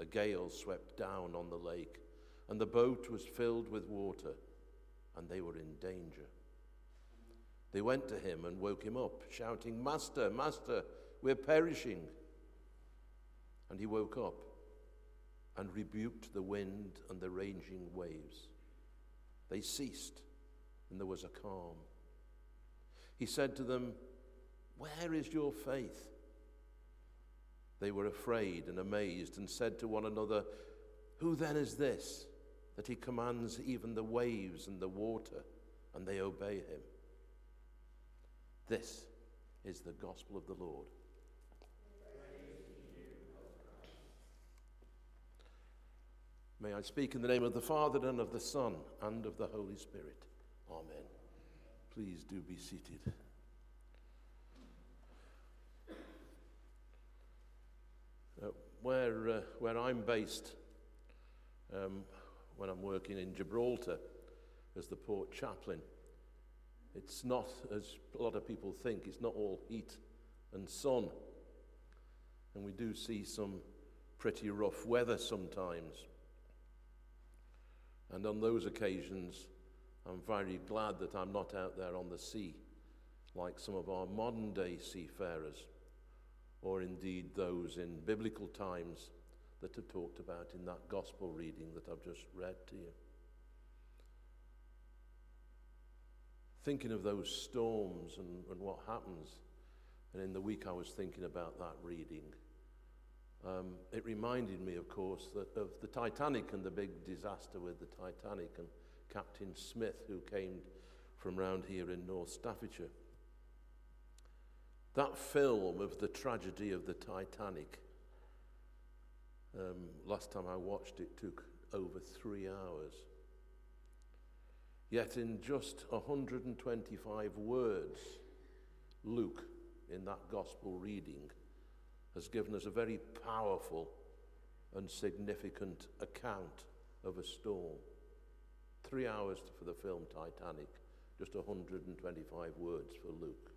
a gale swept down on the lake, and the boat was filled with water, and they were in danger. They went to him and woke him up, shouting, "Master, Master, we're perishing." And he woke up and rebuked the wind and the raging waves. They ceased, and there was a calm. He said to them, "Where is your faith?" They were afraid and amazed and said to one another, "Who then is this, that he commands even the waves and the water, and they obey him?" This is the gospel of the Lord. May I speak in the name of the Father, and of the Son, and of the Holy Spirit. Amen. Please do be seated. Where I'm based, when I'm working in Gibraltar as the port chaplain, it's not, as a lot of people think, it's not all heat and sun. And we do see some pretty rough weather sometimes. And on those occasions, I'm very glad that I'm not out there on the sea like some of our modern day seafarers, or indeed those in biblical times that are talked about in that gospel reading that I've just read to you. Thinking of those storms and what happens, and in the week I was thinking about that reading, it reminded me, of course, of the Titanic and the big disaster with the Titanic and Captain Smith, who came from round here in North Staffordshire. That film of the tragedy of the Titanic, last time I watched it, took over 3 hours. Yet in just 125 words, Luke, in that gospel reading, has given us a very powerful and significant account of a storm. 3 hours for the film Titanic, just 125 words for Luke.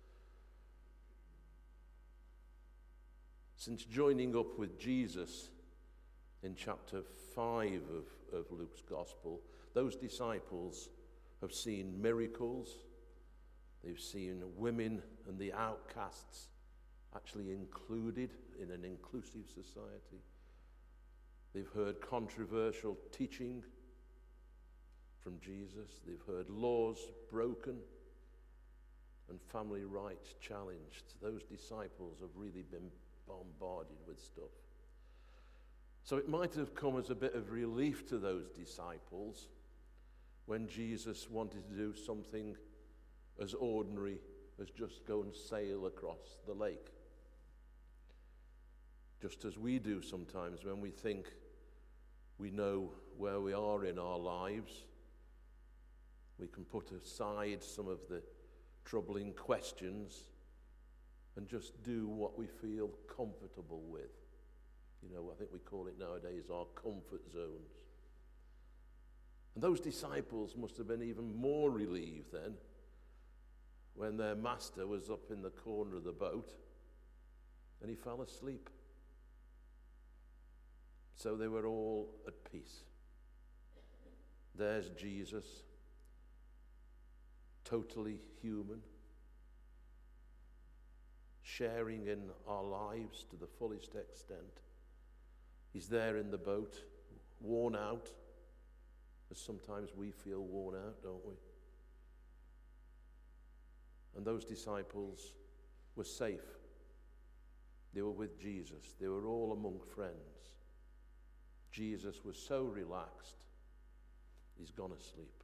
Since joining up with Jesus in chapter 5 of Luke's Gospel, those disciples have seen miracles. They've seen women and the outcasts actually included in an inclusive society. They've heard controversial teaching from Jesus. They've heard laws broken and family rights challenged. Those disciples have really been bombarded with stuff. So it might have come as a bit of relief to those disciples when Jesus wanted to do something as ordinary as just go and sail across the lake. Just as we do sometimes when we think we know where we are in our lives, we can put aside some of the troubling questions and just do what we feel comfortable with. You know, I think we call it nowadays our comfort zones. And those disciples must have been even more relieved then when their master was up in the corner of the boat and he fell asleep. So they were all at peace. There's Jesus, totally human, sharing in our lives to the fullest extent. He's there in the boat, worn out, as sometimes we feel worn out, don't we? And those disciples were safe. They were with Jesus. They were all among friends. Jesus was so relaxed, he's gone asleep.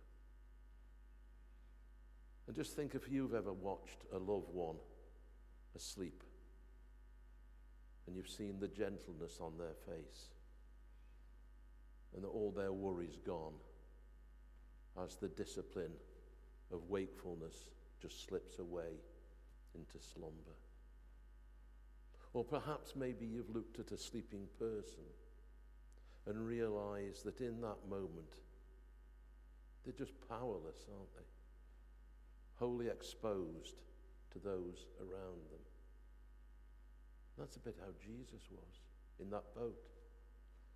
And just think if you've ever watched a loved one asleep and you've seen the gentleness on their face and all their worries gone as the discipline of wakefulness just slips away into slumber. Or perhaps maybe you've looked at a sleeping person and realized that in that moment they're just powerless, aren't they? Wholly exposed to those around them. That's a bit how Jesus was in that boat.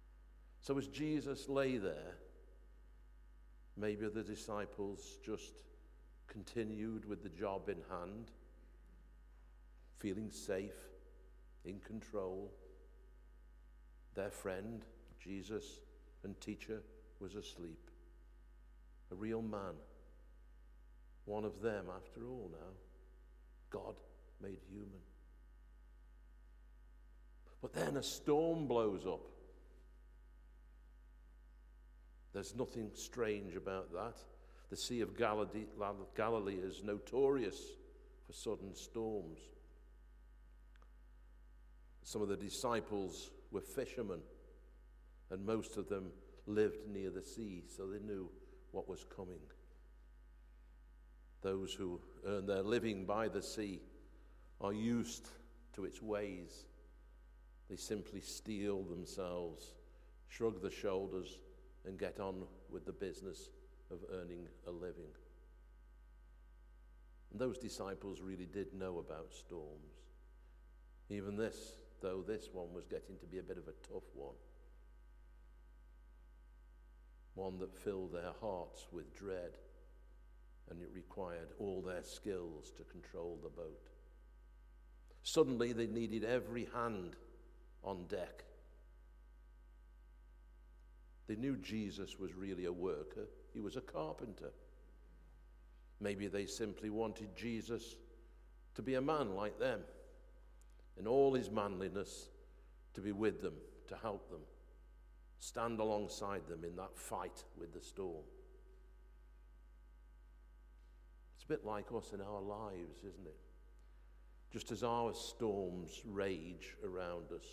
So as Jesus lay there, maybe the disciples just continued with the job in hand, feeling safe, in control. Their friend, Jesus and teacher, was asleep. A real man. One of them, after all now. God made human. But then a storm blows up. There's nothing strange about that. The Sea of Galilee is notorious for sudden storms. Some of the disciples were fishermen, and most of them lived near the sea, so they knew what was coming. Those who earn their living by the sea are used to its ways. They simply steel themselves, shrug the shoulders, and get on with the business of earning a living. And those disciples really did know about storms. Even this, though this one was getting to be a bit of a tough one. One that filled their hearts with dread, and it required all their skills to control the boat. Suddenly they needed every hand on deck. They knew Jesus was really a worker. He was a carpenter. Maybe they simply wanted Jesus to be a man like them, in all his manliness, to be with them, to help them, stand alongside them in that fight with the storm. It's a bit like us in our lives, isn't it? Just as our storms rage around us,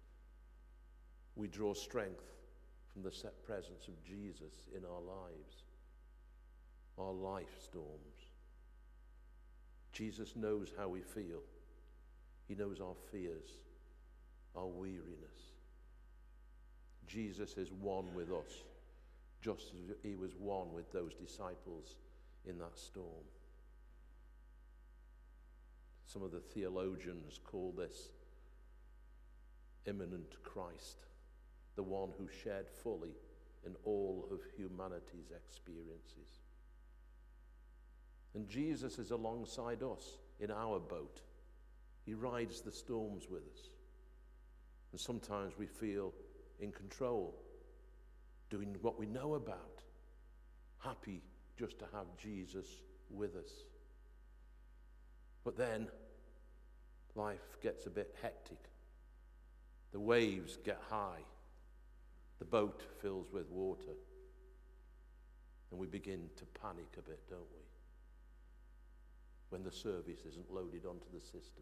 we draw strength from the set presence of Jesus in our lives, our life storms. Jesus knows how we feel. He knows our fears, our weariness. Jesus is one with us, just as he was one with those disciples in that storm. Some of the theologians call this immanent Christ, the one who shared fully in all of humanity's experiences. And Jesus is alongside us in our boat. He rides the storms with us. And sometimes we feel in control, doing what we know about, happy just to have Jesus with us. But then life gets a bit hectic. The waves get high. The boat fills with water. And we begin to panic a bit, don't we? When the service isn't loaded onto the system.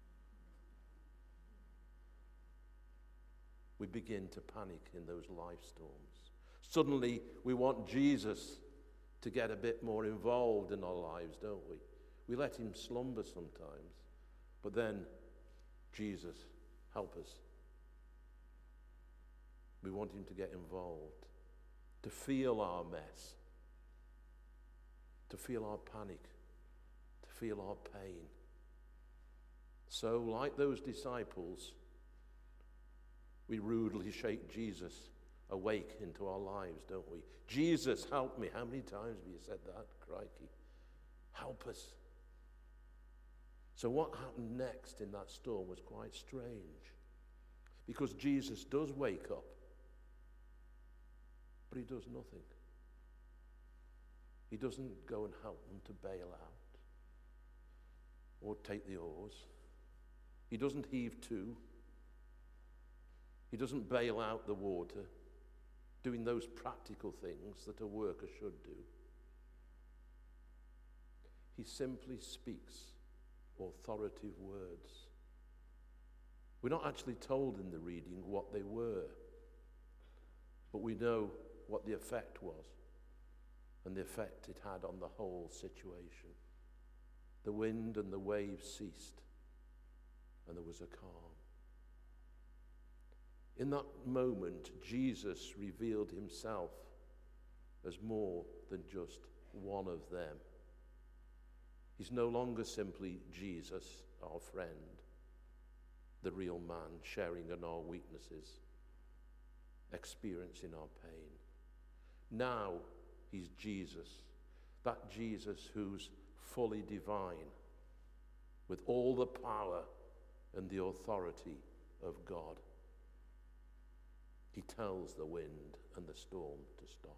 We begin to panic in those life storms. Suddenly, we want Jesus to get a bit more involved in our lives, don't we? We let him slumber sometimes. But then, Jesus, help us. We want him to get involved, to feel our mess, to feel our panic, to feel our pain. So, like those disciples, we rudely shake Jesus awake into our lives, don't we? Jesus, help me. How many times have you said that? Crikey. Help us. So what happened next in that storm was quite strange. Because Jesus does wake up, but he does nothing. He doesn't go and help them to bail out or take the oars. He doesn't heave to. He doesn't bail out the water, doing those practical things that a worker should do. He simply speaks authoritative words. We're not actually told in the reading what they were, but we know what the effect was and the effect it had on the whole situation. The wind and the waves ceased, and there was a calm. In that moment, Jesus revealed himself as more than just one of them. He's no longer simply Jesus, our friend, the real man, sharing in our weaknesses, experiencing our pain. Now he's Jesus, that Jesus who's fully divine, with all the power and the authority of God. He tells the wind and the storm to stop.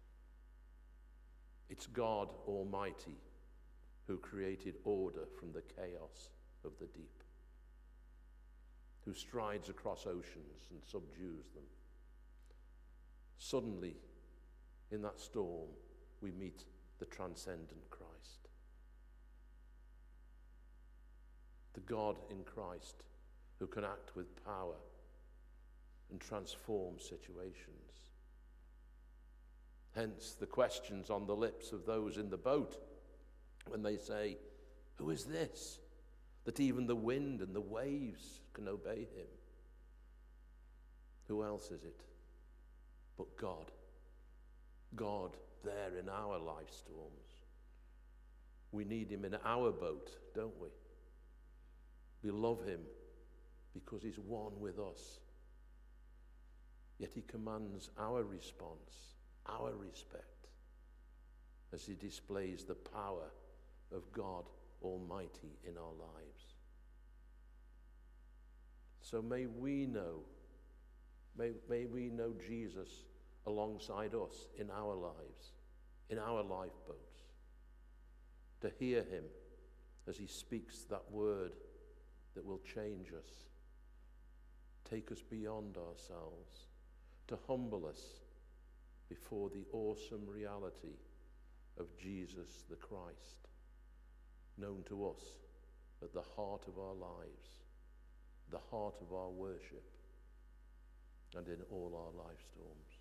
It's God Almighty who created order from the chaos of the deep, who strides across oceans and subdues them. Suddenly, in that storm, we meet the transcendent Christ. The God in Christ who can act with power and transform situations. Hence the questions on the lips of those in the boat when they say, "Who is this, that even the wind and the waves can obey him?" Who else is it but God? God there in our life storms. We need him in our boat, don't we? We love him because he's one with us. Yet he commands our response, our respect, as he displays the power of God Almighty in our lives. So may we know Jesus alongside us in our lives, in our lifeboats, to hear him as he speaks that word that will change us, take us beyond ourselves, to humble us before the awesome reality of Jesus the Christ, known to us at the heart of our lives, the heart of our worship, and in all our life storms.